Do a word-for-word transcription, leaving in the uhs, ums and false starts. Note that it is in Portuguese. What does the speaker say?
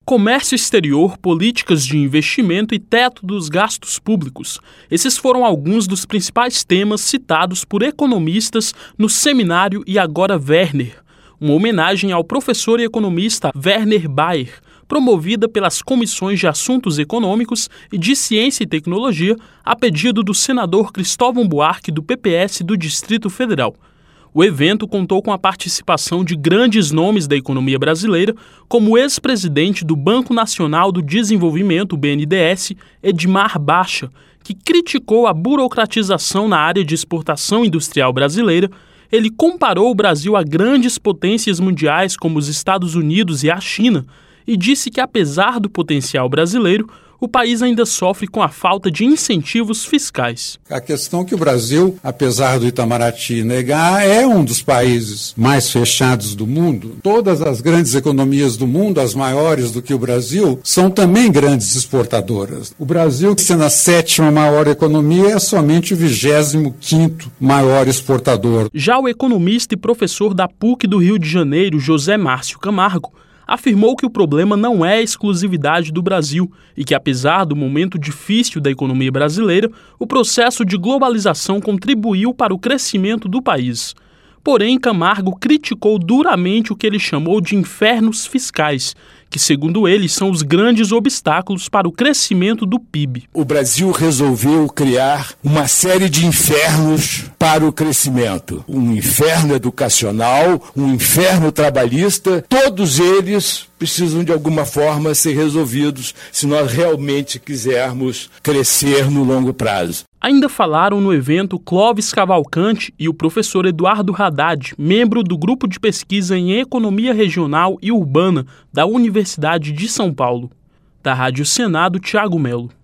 Comércio exterior, políticas de investimento e teto dos gastos públicos. Esses foram alguns dos principais temas citados por economistas no seminário E Agora Werner, uma homenagem ao professor e economista Werner Bayer, promovida pelas Comissões de Assuntos Econômicos e de Ciência e Tecnologia, a pedido do senador Cristóvão Buarque, do P P S do Distrito Federal. O evento contou com a participação de grandes nomes da economia brasileira, como o ex-presidente do Banco Nacional do Desenvolvimento, B N D E S, Edmar Baixa, que criticou a burocratização na área de exportação industrial brasileira. Ele comparou o Brasil a grandes potências mundiais como os Estados Unidos e a China e disse que, apesar do potencial brasileiro, o país ainda sofre com a falta de incentivos fiscais. A questão é que o Brasil, apesar do Itamaraty negar, é um dos países mais fechados do mundo. Todas as grandes economias do mundo, as maiores do que o Brasil, são também grandes exportadoras. O Brasil, sendo a sétima maior economia, é somente o vigésimo quinto maior exportador. Já o economista e professor da P U C do Rio de Janeiro, José Márcio Camargo, afirmou que o problema não é a exclusividade do Brasil e que, apesar do momento difícil da economia brasileira, o processo de globalização contribuiu para o crescimento do país. Porém, Camargo criticou duramente o que ele chamou de infernos fiscais, que, segundo ele, são os grandes obstáculos para o crescimento do P I B. O Brasil resolveu criar uma série de infernos para o crescimento. Um inferno educacional, um inferno trabalhista, todos eles precisam de alguma forma ser resolvidos se nós realmente quisermos crescer no longo prazo. Ainda falaram no evento Clóvis Cavalcante e o professor Eduardo Haddad, membro do Grupo de Pesquisa em Economia Regional e Urbana da Universidade de São Paulo. Da Rádio Senado, Thiago Melo.